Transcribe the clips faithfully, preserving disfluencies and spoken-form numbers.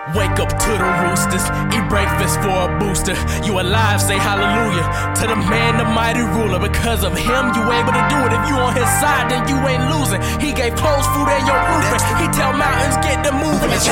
Wake up to the roosters, eat breakfast for a booster. You alive, say hallelujah to the man, the mighty ruler. Because of him, you able to do it. If you on his side, then you ain't losing. He gave clothes, food, and your roofing. He tell mountains, get them moving. It's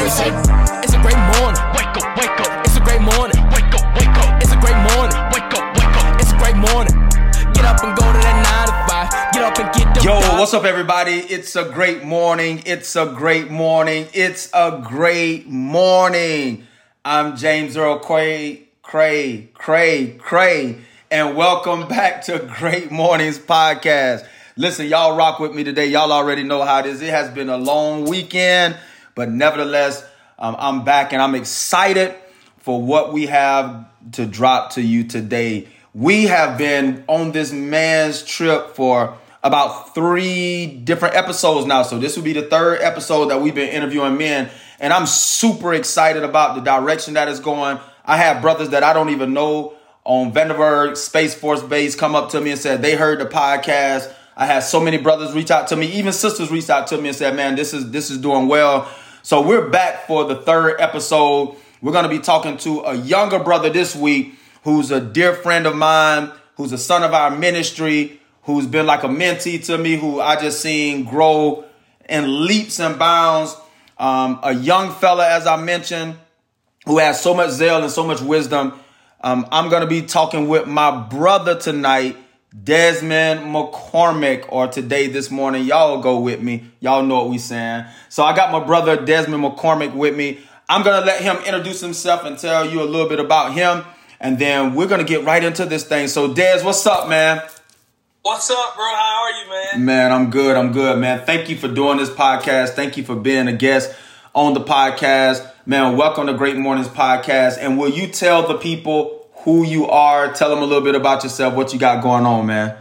a great morning. Wake up, wake up. It's a great morning. Wake up, wake up. It's a great morning. Wake up, wake up. It's a great morning. Get up and go to that nine to five. Get up and get them. Yo, done. What's up, everybody? It's a great morning. It's a great morning. It's a great morning. I'm James Earl Cray, Cray, Cray, Cray, and welcome back to Great Mornings Podcast. Listen, y'all rock with me today. Y'all already know how it is. It has been a long weekend, but nevertheless, um, I'm back and I'm excited for what we have to drop to you today. We have been on this man's trip for about three different episodes now. So this will be the third episode that we've been interviewing men. And I'm super excited about the direction that it's going. I have brothers that I don't even know on Vandenberg Space Force Base come up to me and said they heard the podcast. I had so many brothers reach out to me. Even sisters reached out to me and said, man, this is this is doing well. So we're back for the third episode. We're going to be talking to a younger brother this week who's a dear friend of mine, who's a son of our ministry, who's been like a mentee to me, who I just seen grow in leaps and bounds. Um, a young fella, as I mentioned, who has so much zeal and so much wisdom. Um, I'm going to be talking with my brother tonight, Desmond McCormick, or today, this morning. Y'all go with me. Y'all know what we saying. So I got my brother, Desmond McCormick, with me. I'm going to let him introduce himself and tell you a little bit about him. And then we're going to get right into this thing. So, Des, what's up, man? What's up, bro? How are you, man? Man, I'm good. I'm good, man. Thank you for doing this podcast. Thank you for being a guest on the podcast. Man, welcome to Great Mornings Podcast. And will you tell the people who you are? Tell them a little bit about yourself, what you got going on, man.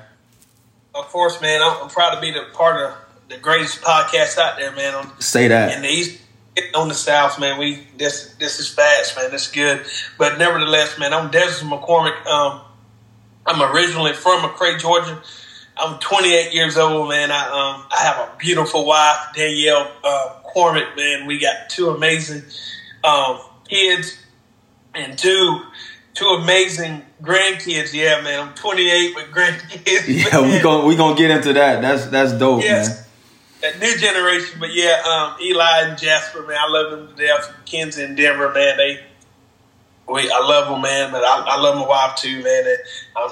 Of course, man. I'm, I'm proud to be the part of the greatest podcast out there, man. On, Say that. In the East, on the South, man. We this this is fast, man. That's good. But nevertheless, man, I'm Desmond McCormick. Um, I'm originally from McRae, Georgia. I'm twenty-eight years old, man. I um I have a beautiful wife, Danielle uh, McCormick, man. We got two amazing um kids and two two amazing grandkids. Yeah, man. I'm twenty-eight with grandkids. Yeah, we gonna we gonna get into that. That's that's dope, yes. man. That new generation, but yeah, um, Eli and Jasper, man, I love them to death. Kenzie and Denver, man, they, we, I love them, man, but I, I love my wife too, man. And, um,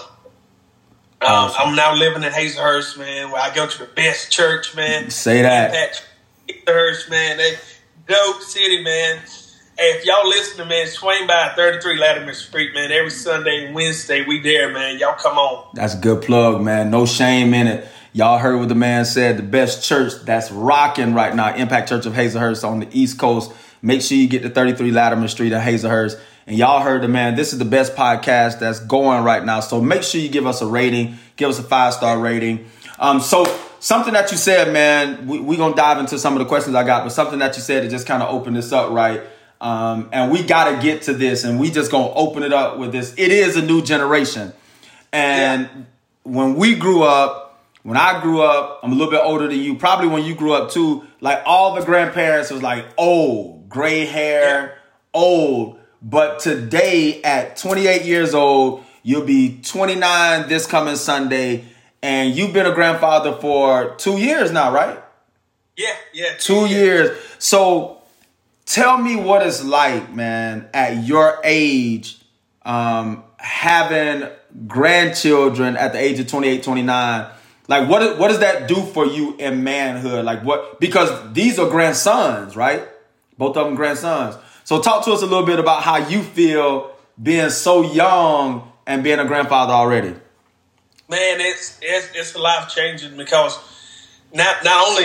um, I'm now living in Hazelhurst, man, where I go to the best church, man. Say that. Impact Hazelhurst, man, they dope city, man. Hey, if y'all listening, man, swing by thirty-three Latimer Street, man. Every Sunday and Wednesday, we there, man. Y'all come on. That's a good plug, man. No shame in it. Y'all heard what the man said. The best church that's rocking right now, Impact Church of Hazelhurst on the East Coast. Make sure you get to thirty-three Latimer Street in Hazelhurst. And y'all heard the man. This is the best podcast that's going right now. So make sure you give us a rating. Give us a five-star rating. Um, so something that you said, man, we're we going to dive into some of the questions I got. But something that you said to just kind of open this up, right? Um, and we got to get to this. And we just going to open it up with this. It is a new generation. And yeah. when we grew up, When I grew up, I'm a little bit older than you. Probably when you grew up too, like all the grandparents was like old, gray hair, old. But today at twenty-eight years old, you'll be twenty-nine this coming Sunday. And you've been a grandfather for two years now, right? Yeah, yeah. Two yeah. years. So tell me what it's like, man, at your age, um, having grandchildren at the age of twenty-eight, twenty-nine. Like, what, what does that do for you in manhood? Like, what? Because these are grandsons, right? Both of them grandsons. So talk to us a little bit about how you feel being so young and being a grandfather already. Man, it's it's, it's life changing because not not only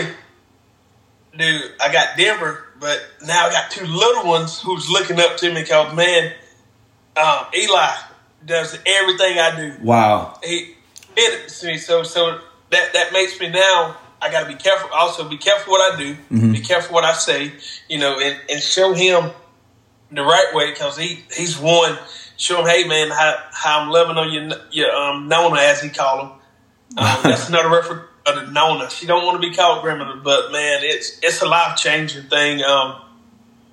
do I got Denver, but now I got two little ones who's looking up to me because, man, um, Eli does everything I do. Wow. He did it to me. So, so that, that makes me now, I got to be careful. Also, be careful what I do. Mm-hmm. Be careful what I say, you know, and, and show him the right way because he, he's one. Show him, hey, man, how, how I'm loving on your, your um, Nona, as he call him. Um, that's another reference to Nona. She don't want to be called grandmother, but, man, it's it's a life-changing thing. Um,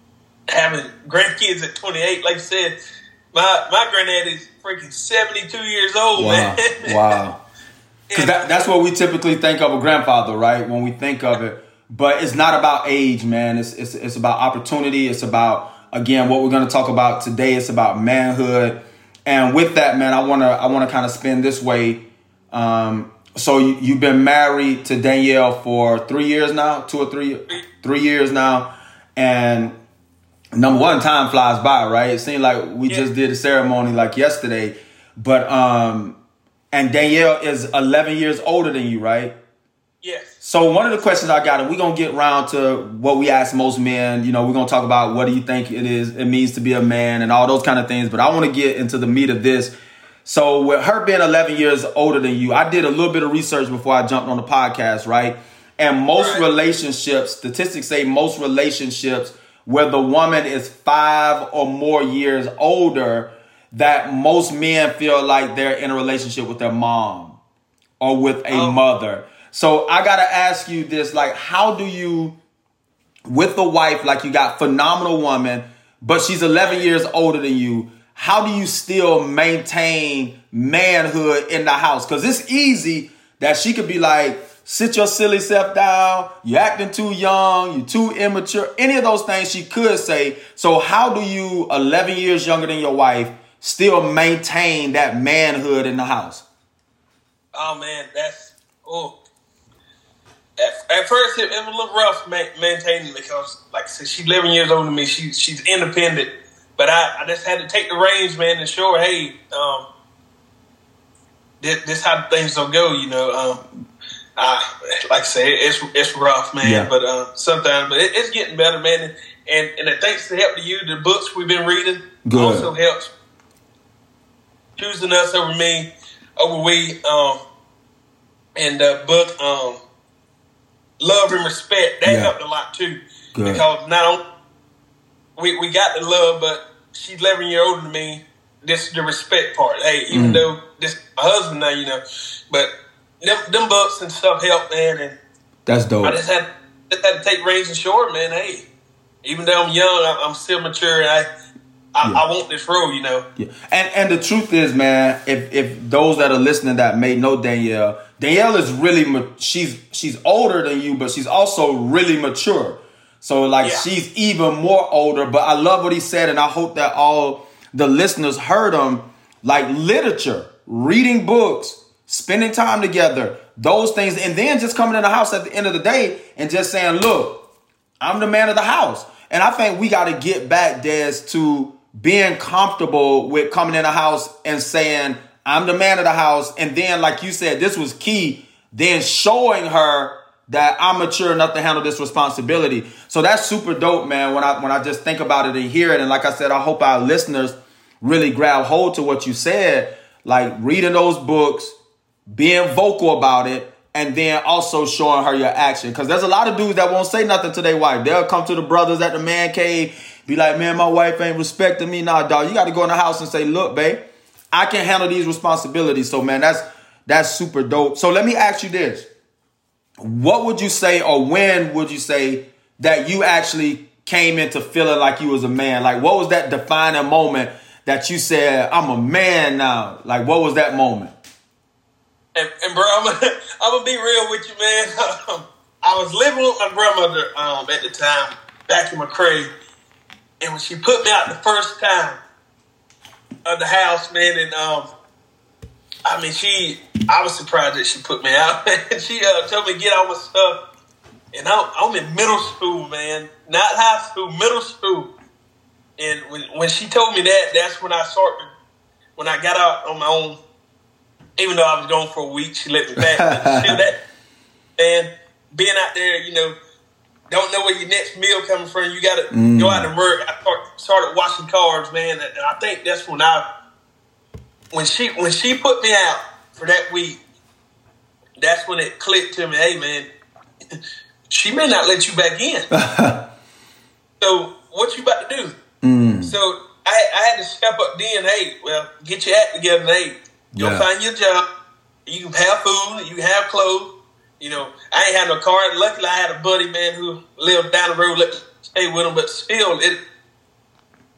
having grandkids at twenty-eight. Like I said, my my granddad is freaking seventy-two years old, wow. man. Wow. Because that, that's what we typically think of a grandfather, right? When we think of it. But it's not about age, man. It's it's it's about opportunity. It's about, again, what we're going to talk about today. It's about manhood. And with that, man, I want to I want to kind of spin this way. Um, so you, you've been married to Danielle for three years now, two or three, three years now. And number one, time flies by, right? It seemed like we yeah. just did a ceremony like yesterday. But, um, and Danielle is eleven years older than you, right? Yes. So one of the questions I got, and we're going to get around to what we ask most men. You know, we're going to talk about what do you think it is, it means to be a man and all those kind of things. But I want to get into the meat of this. So with her being eleven years older than you, I did a little bit of research before I jumped on the podcast, right? And most right. relationships, statistics say most relationships where the woman is five or more years older, that most men feel like they're in a relationship with their mom or with a oh. mother. So I got to ask you this, like, how do you, with the wife, like you got phenomenal woman, but she's eleven years older than you, how do you still maintain manhood in the house? Because it's easy that she could be like, sit your silly self down, you're acting too young, you're too immature, any of those things she could say. So how do you, eleven years younger than your wife, still maintain that manhood in the house? Oh, man, that's, oh. At, at first, it, it was a little rough ma- maintaining because, like I said, she's eleven years older than me. She, she's independent. But I, I just had to take the reins, man, and show her, hey, um, this, this how things don't go, you know. Um, I, like I said, it's it's rough, man, yeah. but uh, sometimes, but it, it's getting better, man. And, and, and thanks to help to you, the books we've been reading Good. also helps. Choosing us over me, over we, um, and the book, um, Love and Respect, that yeah. helped a lot too. Good. Because not only we we got the love, but she's eleven years older than me. This is the respect part. Hey, even mm. though this is my husband now, you know, but them, them books and stuff help, man. And that's dope. I just had just had to take reins and show her, man. Hey, even though I'm young, I'm, I'm still mature, and I I, yeah. I want this role, you know. Yeah, and and the truth is, man, if if those that are listening that may know Danielle, Danielle is really she's she's older than you, but she's also really mature. So like yeah. she's even more older. But I love what he said, and I hope that all the listeners heard him. Like literature, reading books, spending time together, those things, and then just coming in the house at the end of the day and just saying, "Look, I'm the man of the house." And I think we got to get back, Des, to being comfortable with coming in the house and saying, I'm the man of the house. And then, like you said, this was key. Then showing her that I'm mature enough to handle this responsibility. So that's super dope, man. When I when I just think about it and hear it. And like I said, I hope our listeners really grab hold to what you said, like reading those books, being vocal about it, and then also showing her your action. Because there's a lot of dudes that won't say nothing to their wife. They'll come to the brothers at the man cave, be like, man, my wife ain't respecting me. Nah, dog, you got to go in the house and say, look, babe, I can handle these responsibilities. So, man, that's that's super dope. So let me ask you this. What would you say, or when would you say that you actually came into feeling like you was a man? Like, what was that defining moment that you said, I'm a man now? Like, what was that moment? And, and bro, I'm gonna, I'm gonna be real with you, man. I was living with my grandmother um, at the time, back in McCray. And when she put me out the first time of the house, man, and um, I mean, she, I was surprised that she put me out. She uh, told me to get all my stuff. And I'm, I'm in middle school, man, not high school, middle school. And when, when she told me that, that's when I started, when I got out on my own, even though I was gone for a week, she let me back. Still that, and being out there, you know, don't know where your next meal coming from. You got to mm. go out and work. I start, started washing cars, man. And I think that's when I, when she when she put me out for that week, that's when it clicked to me. Hey, man, she may not let you back in. So what you about to do? Mm. So I, I had to step up then. Hey, well, get your act together. Hey, you'll yeah. find your job. You can have food. You can have clothes. You know, I ain't had no car. Luckily, I had a buddy, man, who lived down the road. Let me stay with him. But still, it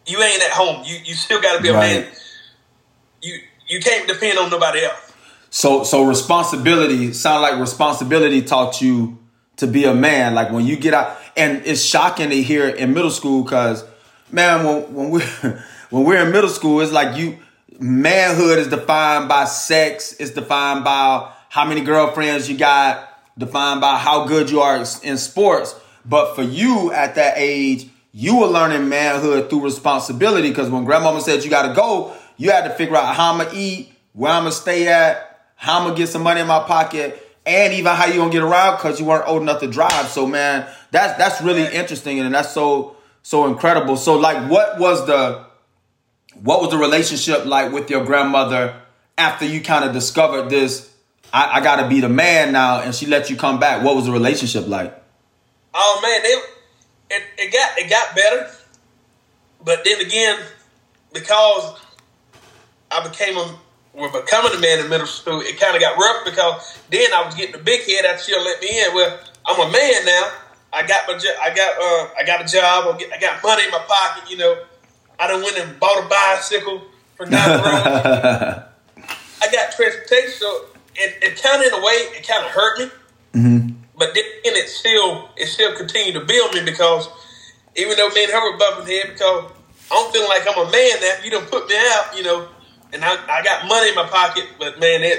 you ain't at home. You you still got to be a Right. man. You you can't depend on nobody else. So so responsibility sound like responsibility taught you to be a man. Like when you get out, and it's shocking to hear in middle school because, man, when when we when we're in middle school, it's like you manhood is defined by sex. It's defined by how many girlfriends you got. Defined by how good you are in sports. But for you at that age, you were learning manhood through responsibility because when grandmama said you got to go, you had to figure out how I'm going to eat, where I'm going to stay at, how I'm going to get some money in my pocket, and even how you going to get around because you weren't old enough to drive. So, man, that's that's really interesting, and that's so so incredible. So, like, what was the what was the relationship like with your grandmother after you kind of discovered this, I, I got to be the man now, and she let you come back? What was the relationship like? Oh man, it, it it got it got better, but then again, because I became a well, becoming a man in middle school, it kind of got rough because then I was getting a big head after she'll let me in. Well, I'm a man now. I got my jo- I got uh I got a job. I, get, I got money in my pocket. You know, I done went and bought a bicycle for down the road. I got transportation, so it, it kind of in a way it kind of hurt me. Mm-hmm. But then it still it still continued to build me because even though me and her were bumping head, because I'm feeling like I'm a man now. You done put me out, you know, and I, I got money in my pocket. But man, it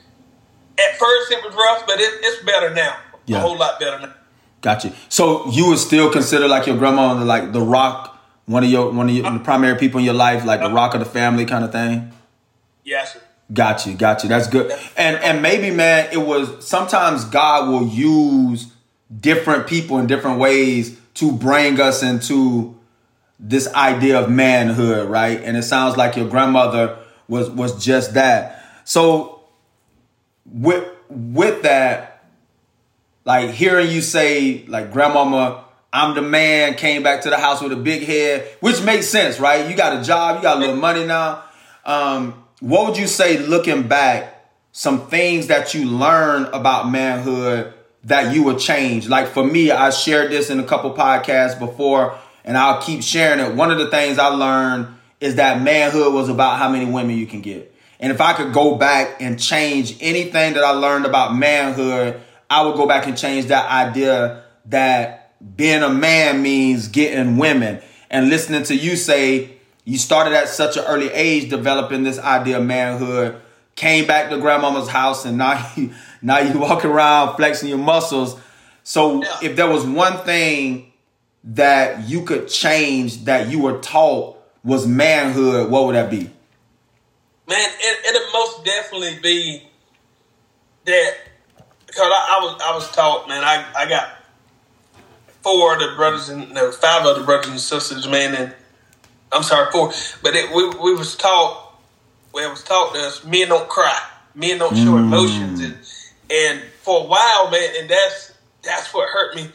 at first it was rough, but it, it's better now. Yeah. A whole lot better now. Gotcha. So you would still consider like your grandma like the rock, one of your one of your, the primary people in your life, like the rock of the family kind of thing? Yes, sir. Got you, got you. That's good. And and maybe, man, it was sometimes God will use different people in different ways to bring us into this idea of manhood, right? And it sounds like your grandmother was was just that. So with with that, like hearing you say, like, grandmama, I'm the man, came back to the house with a big head, which makes sense, right? You got a job, you got a little money now. Um, What would you say, looking back, some things that you learned about manhood that you would change? Like for me, I shared this in a couple podcasts before, and I'll keep sharing it. One of the things I learned is that manhood was about how many women you can get. And if I could go back and change anything that I learned about manhood, I would go back and change that idea that being a man means getting women. And listening to you say, you started at such an early age developing this idea of manhood, came back to grandmama's house, and now you, now you walk around flexing your muscles. So Yeah. if there was one thing that you could change that you were taught was manhood, what would that be? Man, it, it'll most definitely be that because I, I was I was taught, man. I, I got four other brothers and no five other brothers and sisters, man, and I'm sorry, four. But it, we we was taught, well, it was taught to us, men don't cry, men don't show Mm. emotions, and and for a while, man, and that's that's what hurt me.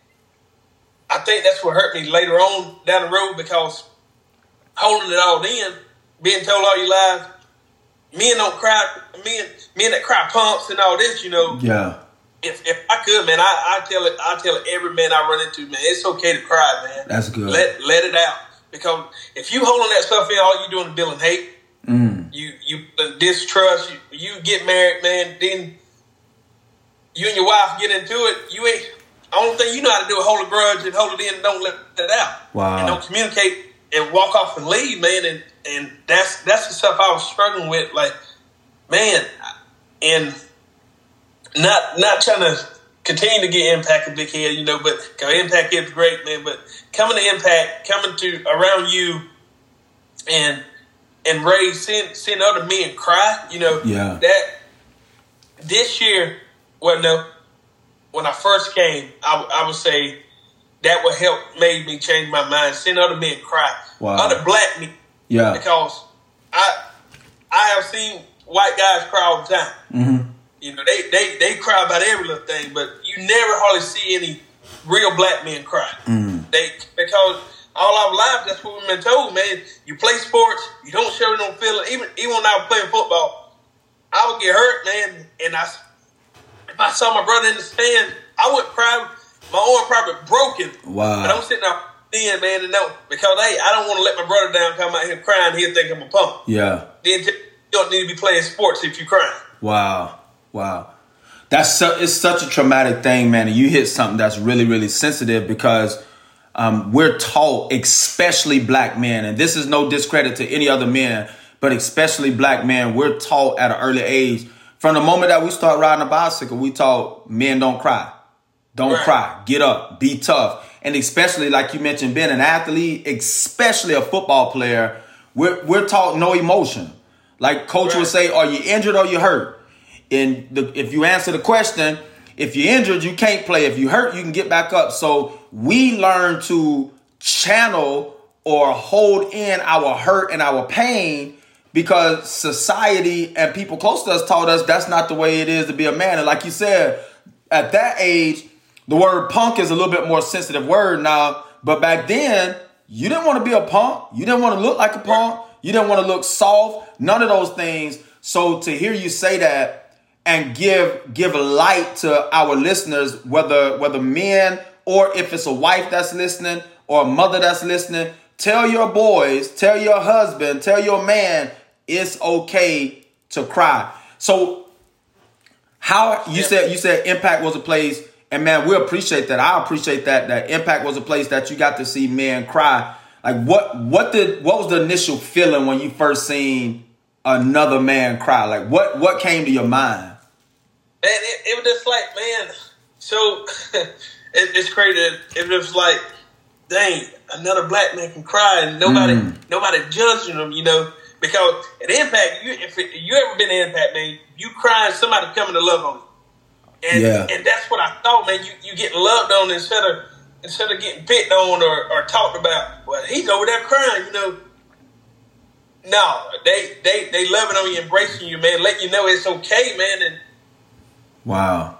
I think that's what hurt me later on down the road because holding it all in, being told all your life, men don't cry, men men that cry pumps and all this, you know. Yeah. If if I could, man, I, I tell it, I tell every man I run into, man, it's okay to cry, man. That's good. Let let it out. Because if you holding that stuff in, all you doing is building hate. Mm. You you uh, distrust. You, you get married, man. Then you and your wife get into it. You ain't. Only thing you know how to do is hold a grudge and hold it in and don't let it out. Wow. And don't communicate and walk off and leave, man. And and that's that's the stuff I was struggling with. Like, man, and not not trying to continue to get Impact a big head, you know, but cause Impact is great, man. But coming to Impact, coming to around you, and and Ray, seeing seeing other men cry, you know, Yeah. that this year, well, no, when I first came, I, I would say that would help made me change my mind. Seeing other men cry, Wow. other black men, Yeah. because I I have seen white guys cry all the time. Mm-hmm. You know, they, they, they cry about every little thing, but you never hardly see any real black men cry. Mm. They because all our lives, that's what we've been told, man. You play sports, you don't show no feeling. Even even when I was playing football, I would get hurt, man. And I, if I saw my brother in the stand, I would cry. My arm probably broken. Wow. But I'm sitting there then, man, to know because hey, I don't want to let my brother down. Come out here crying, he'll think I'm a punk. Yeah. Then you don't need to be playing sports if you're crying. Wow, wow, that's so, it's such a traumatic thing, man. And you hit something that's really, really sensitive because um, we're taught, especially black men, and this is no discredit to any other men, but especially black men, we're taught at an early age. From the moment that we start riding a bicycle, we taught men don't cry. Don't right. cry. Get up. Be tough. And especially, like you mentioned, being an athlete, especially a football player, we're, we're taught no emotion. Like coach right. would say, are you injured or you hurt? And the, if you answer the question, if you're injured, you can't play. If you hurt, you can get back up. So we learn to channel or hold in our hurt and our pain because society and people close to us taught us that's not the way it is to be a man. And like you said, at that age, the word punk is a little bit more sensitive word now. But back then, you didn't want to be a punk. You didn't want to look like a punk. You didn't want to look soft. None of those things. So to hear you say that and give give light to our listeners, whether whether men or if it's a wife that's listening or a mother that's listening, tell your boys, tell your husband, tell your man, it's okay to cry. So how you yeah. said you said Impact was a place, and man, we appreciate that. I appreciate that that Impact was a place that you got to see men cry. Like what what did what was the initial feeling when you first seen another man cry? Like what what came to your mind? And it, it was just like, man, so it, it's crazy. It was like, dang, another black man can cry and nobody mm. nobody judging them, you know. Because at Impact, you, if it, you ever been to Impact, man, you crying, somebody coming to love on you. And yeah. and that's what I thought, man. You you get loved on instead of instead of getting picked on or, or talked about. Well, he's over there crying, you know. No, they they they loving on you, embracing you, man, letting you know it's okay, man. And wow.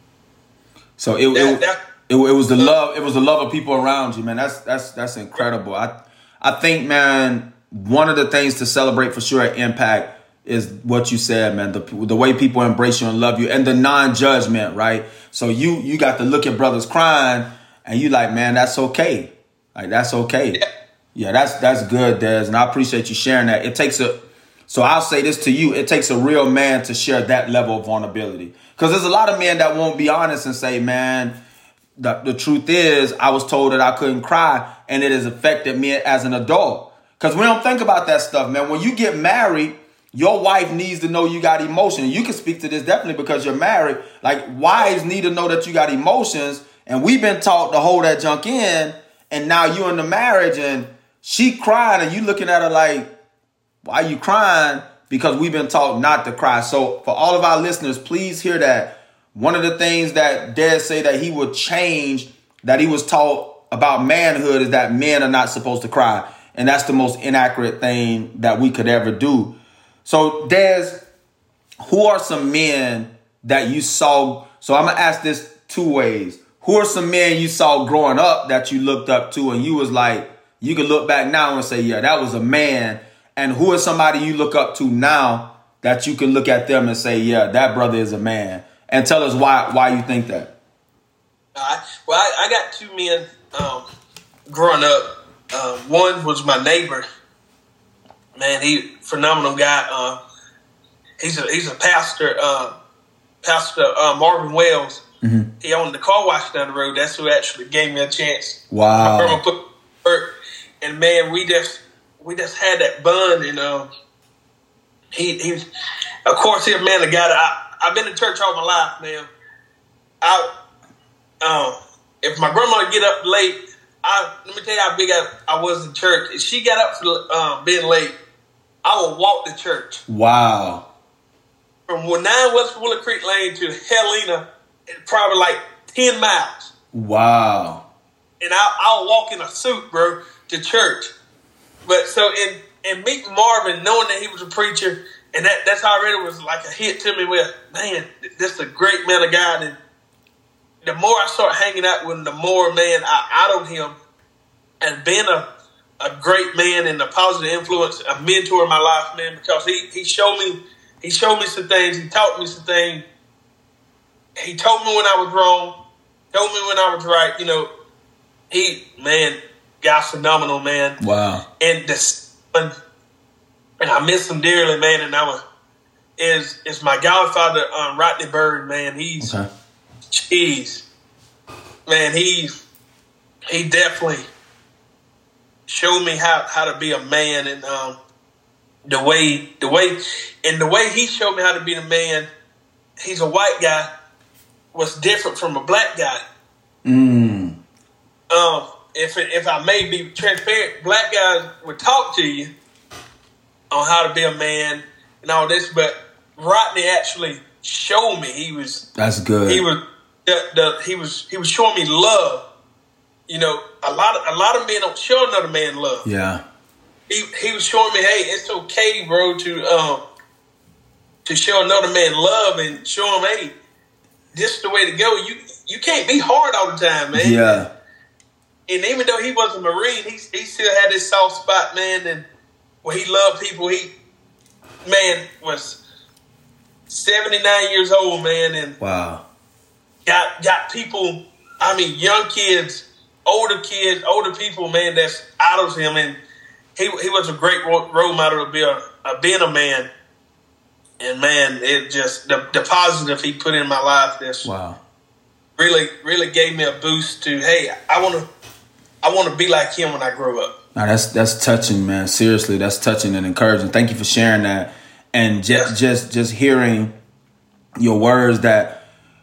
So it that, it, that, it, it was the love. It was the love of people around you, man. That's that's that's incredible. I I think, man, one of the things to celebrate for sure at Impact is what you said, man. The the way people embrace you and love you, and the non-judgment, right? So you you got to look at brothers crying, and you like, man, that's okay. Like that's okay. Yeah, yeah that's that's good, Des, and I appreciate you sharing that. It takes a so I'll say this to you: it takes a real man to share that level of vulnerability, because there's a lot of men that won't be honest and say, man, the the truth is, I was told that I couldn't cry, and it has affected me as an adult. Because we don't think about that stuff, man. When you get married, your wife needs to know you got emotion. You can speak to this definitely because you're married. Like, wives need to know that you got emotions. And we've been taught to hold that junk in. And now you're in the marriage and she crying and you looking at her like, why are you crying? Because we've been taught not to cry. So for all of our listeners, please hear that. One of the things that Des say that he would change, that he was taught about manhood, is that men are not supposed to cry. And that's the most inaccurate thing that we could ever do. So, Des, who are some men that you saw? So I'm going to ask this two ways. Who are some men you saw growing up that you looked up to and you was like, you can look back now and say, yeah, that was a man. And who is somebody you look up to now that you can look at them and say, yeah, that brother is a man? And tell us why why you think that. Uh, well, I, I got two men um, growing up. Um, one was my neighbor. Man, he phenomenal guy. Uh, he's a he's a pastor. Uh, pastor uh, Marvin Wells. Mm-hmm. He owned the car wash down the road. That's who actually gave me a chance. Wow. My put work. And man, we just we just had that bond. And uh, he he, of course, he's a man of God. I I've been in church all my life, man. I um, if my grandma get up late. I, let me tell you how big I, I was in church. If she got up for um, being late, I would walk to church. Wow. From nine West Willow Creek Lane to Helena, probably like ten miles. Wow. And I, I would walk in a suit, bro, to church. But so in, in meeting Marvin, knowing that he was a preacher, and that, that's already was like a hit to me where, man, this is a great man of God. And the more I start hanging out with him, the more, man, I out of him, and being a, a great man and a positive influence, a mentor in my life, man, because he, he showed me he showed me some things, he taught me some things. He told me when I was wrong, told me when I was right. You know, he, man, guy phenomenal, man. Wow. And this, and I miss him dearly, man. And I was is is my godfather, um, Rodney Bird, man. He's okay. Jeez, man. He he definitely showed me how, how to be a man, and um, the way the way and the way he showed me how to be the man. He's a white guy. Was different from a black guy. Mm. Um, if it, if I may be transparent, black guys would talk to you on how to be a man and all this, but Rodney actually showed me. He was that's good. He was the, the he was he was showing me love. You know, a lot of a lot of men don't show another man love. Yeah. He he was showing me, hey, it's okay, bro, to um to show another man love and show him, hey, this is the way to go. You you can't be hard all the time, man. Yeah. And even though he was a Marine, he he still had this soft spot, man, and where he loved people. He man was seventy-nine years old, man, and wow, got got people. I mean, young kids, older kids, older people, man, that's idols him, and he he was a great role model to be a, a being a man. And man, it just the, the positive he put in my life. This wow, really really gave me a boost to, hey, I want to I want to be like him when I grow up. Now that's that's touching, man. Seriously, that's touching and encouraging. Thank you for sharing that, and just Yes. just just hearing your words that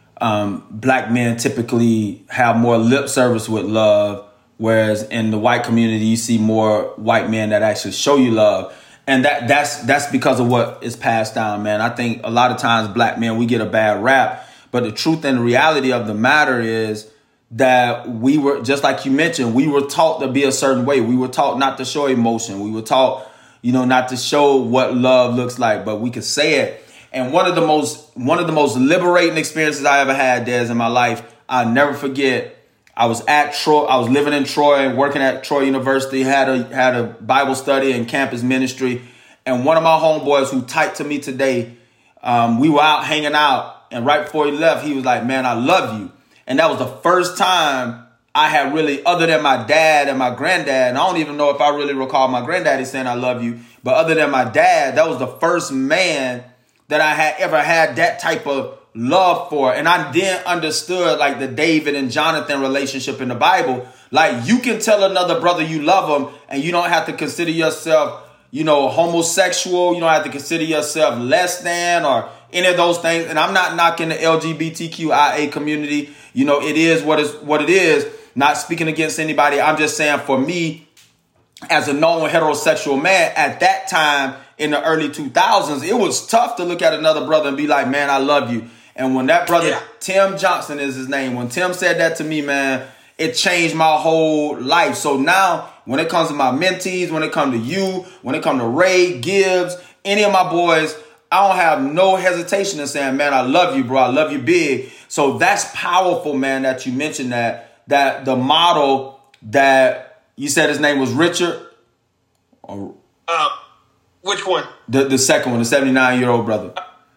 um, black men typically have more lip service with love, whereas in the white community you see more white men that actually show you love. And that that's that's because of what is passed down, man. I think a lot of times black men, we get a bad rap. But the truth and reality of the matter is that we were, just like you mentioned, we were taught to be a certain way. We were taught not to show emotion. We were taught, you know, not to show what love looks like, but we could say it. And one of the most one of the most liberating experiences I ever had, Des, in my life, I'll never forget. I was at Troy. I was living in Troy, working at Troy University, had a had a Bible study and campus ministry. And one of my homeboys who typed to me today, um, we were out hanging out. And right before he left, he was like, man, I love you. And that was the first time I had really, other than my dad and my granddad, and I don't even know if I really recall my granddaddy saying I love you. But other than my dad, that was the first man that I had ever had that type of love for. And I then understood like the David and Jonathan relationship in the Bible. Like you can tell another brother you love him and you don't have to consider yourself, you know, homosexual. You don't have to consider yourself less than or any of those things. And I'm not knocking the L G B T Q I A community. You know, it is what is what it is. Not speaking against anybody. I'm just saying for me, as a known heterosexual man at that time in the early two thousands, it was tough to look at another brother and be like, man, I love you. And when that brother, Yeah. Tim Johnson is his name, when Tim said that to me, man, it changed my whole life. So now when it comes to my mentees, when it comes to you, when it comes to Ray, Gibbs, any of my boys, I don't have no hesitation in saying, man, I love you, bro. I love you big. So that's powerful, man, that you mentioned that, that the model that you said his name was Richard. Or Uh, which one? the, the second one, the seventy-nine-year-old brother.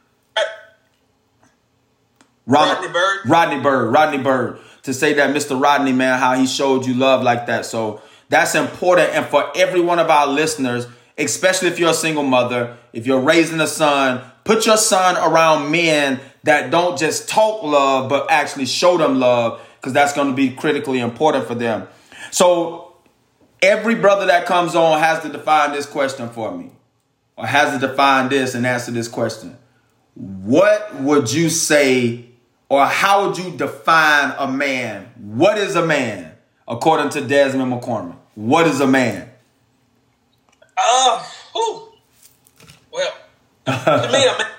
Rodney Bird? Rodney Bird. Rodney Bird. To say that Mister Rodney, man, how he showed you love like that. So that's important. And for every one of our listeners, especially if you're a single mother, if you're raising a son, put your son around men that don't just talk love, but actually show them love, because that's going to be critically important for them. So every brother that comes on has to define this question for me, or has to define this and answer this question. What would you say, or how would you define a man? What is a man, according to Desmond McCormick? What is a man? Uh, whew. Well, to me, a man.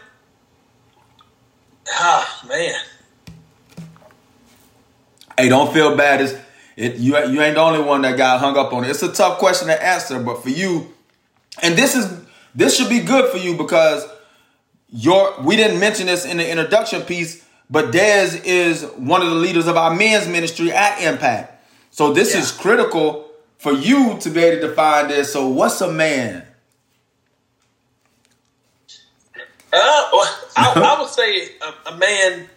Ah, man. Hey, don't feel bad. It's, it, you, you ain't the only one that got hung up on it. It's a tough question to answer, but for you, and this is this should be good for you because your we didn't mention this in the introduction piece, but Dez is one of the leaders of our men's ministry at Impact. So this Yeah. is critical for you to be able to define this. So what's a man? Uh, well, I, I would say a, a man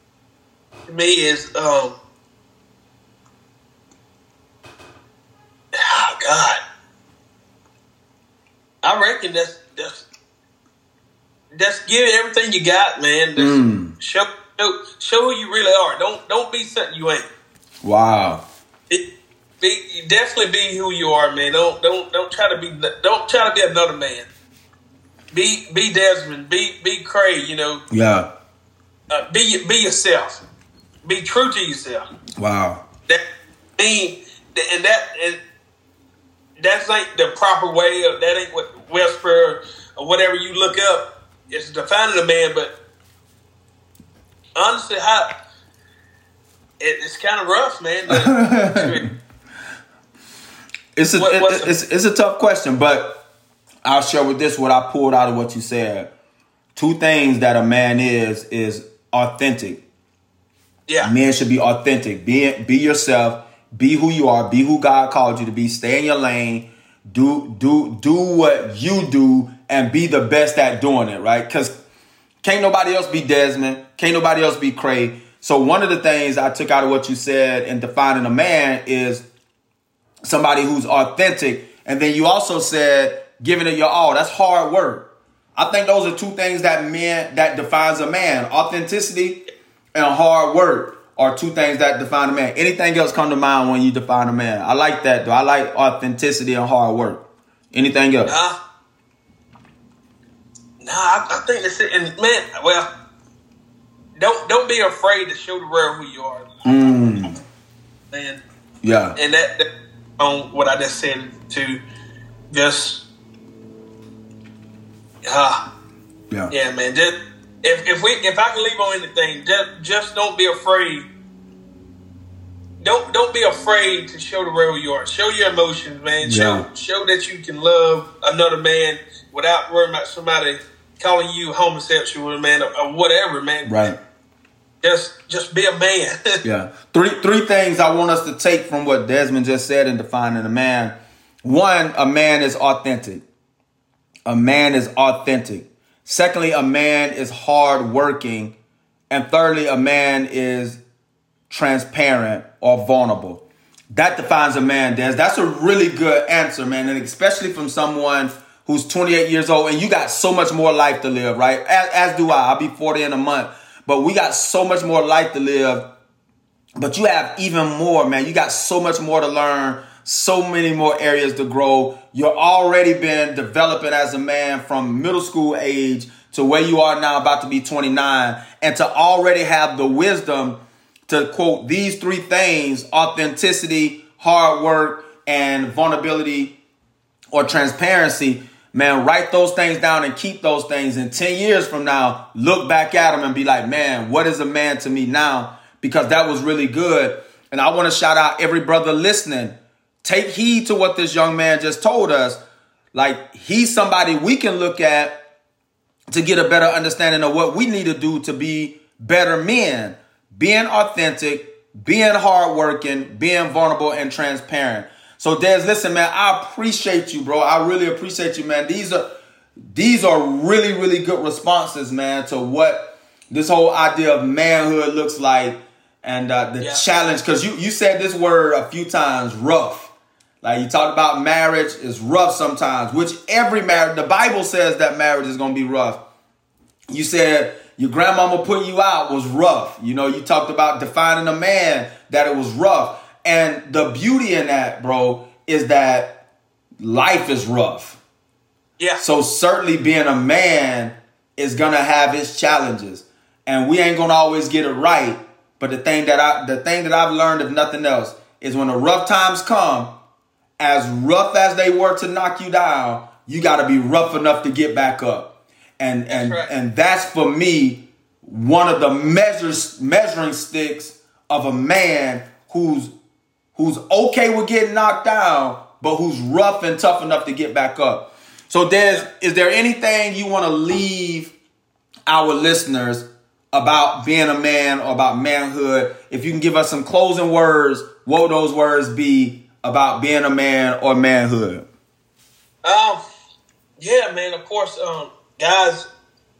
to me is um, I reckon that's that's that's give everything you got, man. Just Mm. show, show show who you really are. Don't don't be something you ain't. Wow. It, be definitely be who you are, man. Don't don't don't try to be don't try to be another man. Be be Desmond. Be be Cray. You know. Yeah. Uh, be be yourself. Be true to yourself. Wow. That mean and that and that's ain't the proper way of that ain't what Whisper or whatever you look up is defining a man. But honestly, how it, it's kind of rough, man. The, It's a What- it- what's the- it's it's a tough question, but I'll share with this what I pulled out of what you said. Two things that a man is is authentic. yeah, Men should be authentic. Be be yourself. Be who you are. Be who God called you to be. Stay in your lane. Do do do what you do and be the best at doing it. Right? Because can't nobody else be Desmond. Can't nobody else be Cray. So one of the things I took out of what you said in defining a man is somebody who's authentic. And then you also said giving it your all. That's hard work. I think those are two things that men that defines a man. Authenticity and hard work are two things that define a man. Anything else come to mind when you define a man? I like that though. I like authenticity and hard work. Anything else? nah, nah. I, I think that's it. And man, well, don't don't be afraid to show the world who you are, Mm, man. yeah. And that, that on what I just said to just ah. Yeah. Yeah, man. Just, if if we if I can leave on anything, just just don't be afraid. Don't don't be afraid to show the world you are. Show your emotions, man. Show Yeah. show that you can love another man without worrying about somebody calling you homosexual, man, or, or whatever, man. Right. Just just be a man. Yeah. Three three things I want us to take from what Desmond just said in defining a man. One, a man is authentic. A man is authentic. Secondly, a man is hardworking. And thirdly, a man is transparent or vulnerable. That defines a man, Des. That's a really good answer, man. And especially from someone who's twenty-eight years old and you got so much more life to live, right? As, as do I. I'll be forty in a month. But we got so much more life to live. But you have even more, man. You got so much more to learn. So many more areas to grow. You're already been developing as a man from middle school age to where you are now about to be twenty-nine. And to already have the wisdom to quote these three things: authenticity, hard work, and vulnerability or transparency. Man, write those things down and keep those things. And ten years from now, look back at them and be like, man, what is a man to me now? Because that was really good. And I want to shout out every brother listening. Take heed to what this young man just told us. Like, he's somebody we can look at to get a better understanding of what we need to do to be better men. Being authentic, being hardworking, being vulnerable and transparent. So Des, listen, man, I appreciate you, bro. I really appreciate you, man. These are these are really, really good responses, man, to what this whole idea of manhood looks like and uh, the Yeah. challenge. Because you, you said this word a few times, rough. Like you talked about marriage is rough sometimes, which every marriage, the Bible says that marriage is going to be rough. You said your grandmama putting you out was rough. You know, you talked about defining a man, that it was rough. And the beauty in that, bro, is that life is rough. Yeah. So certainly being a man is going to have its challenges. And we ain't going to always get it right. But the thing that I the thing that I've learned, if nothing else, is when the rough times come, as rough as they were to knock you down, you got to be rough enough to get back up. And and That's right. and that's for me one of the measures measuring sticks of a man who's who's okay with getting knocked down, but who's rough and tough enough to get back up. So Des, is there anything you want to leave our listeners about being a man or about manhood? If you can give us some closing words, what would those words be about being a man or manhood? Um, yeah, man. Of course, um, guys,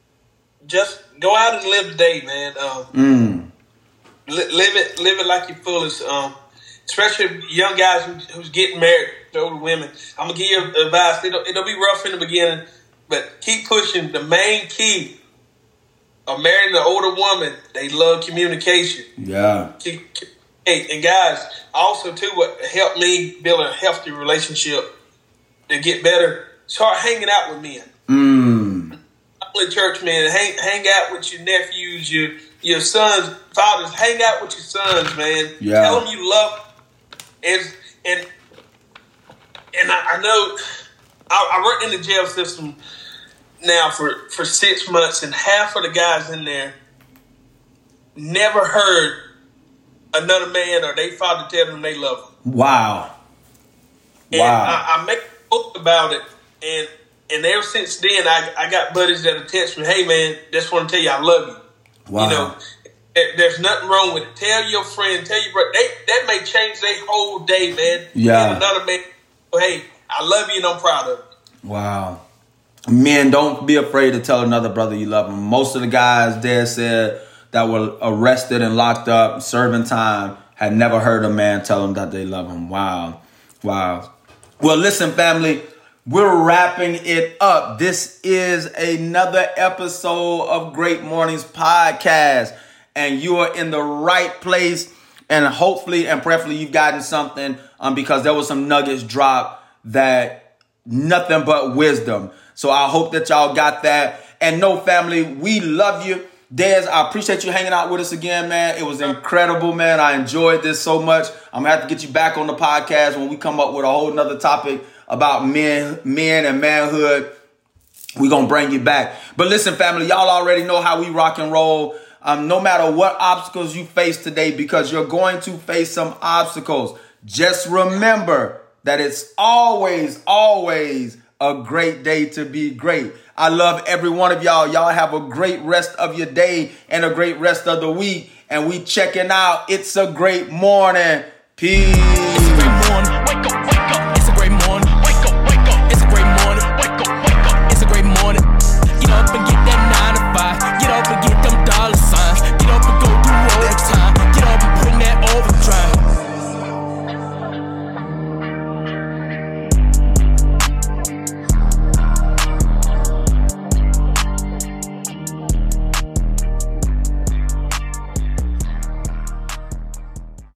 just go out and live the day, man. Um, Mm. li- live it, live it like you're fullest. Um, especially young guys who, who's getting married. to older women. I'm gonna give you advice. It'll, it'll be rough in the beginning, but keep pushing. The main key of marrying an older woman, they love communication. Yeah. Keep, keep, hey, and guys, also too, what helped me build a healthy relationship to get better. Start hanging out with men. Mm. Church man, hang hang out with your nephews, your your sons, fathers. Hang out with your sons, man. Yeah. Tell them you love them. And and and I, I know I, I worked in the jail system now for, for six months, and half of the guys in there never heard another man or their father tell them they love them. Wow. And wow. I, I make a book about it, and. And ever since then, I, I got buddies that'll text me, hey, man, just want to tell you I love you. Wow. You know, there's nothing wrong with it. Tell your friend, tell your brother. They, that may change their whole day, man. Yeah. And another man, hey, I love you and I'm proud of you. Wow. Men, don't be afraid to tell another brother you love him. Most of the guys there said that were arrested and locked up, serving time, had never heard a man tell them that they love him. Wow. Wow. Well, listen, family. We're wrapping it up. This is another episode of Great Mornings Podcast, and you are in the right place. And hopefully and preferably you've gotten something um, because there was some nuggets dropped that nothing but wisdom. So I hope that y'all got that. And no, family, we love you. Dez, I appreciate you hanging out with us again, man. It was incredible, man. I enjoyed this so much. I'm going to have to get you back on the podcast when we come up with a whole nother topic about men, men and manhood. We're going to bring you back. But listen, family, y'all already know how we rock and roll. Um, no matter what obstacles you face today, because you're going to face some obstacles, just remember that it's always, always a great day to be great. I love every one of y'all. Y'all have a great rest of your day and a great rest of the week. And we checking out. It's a great morning. Peace. It's a great morning.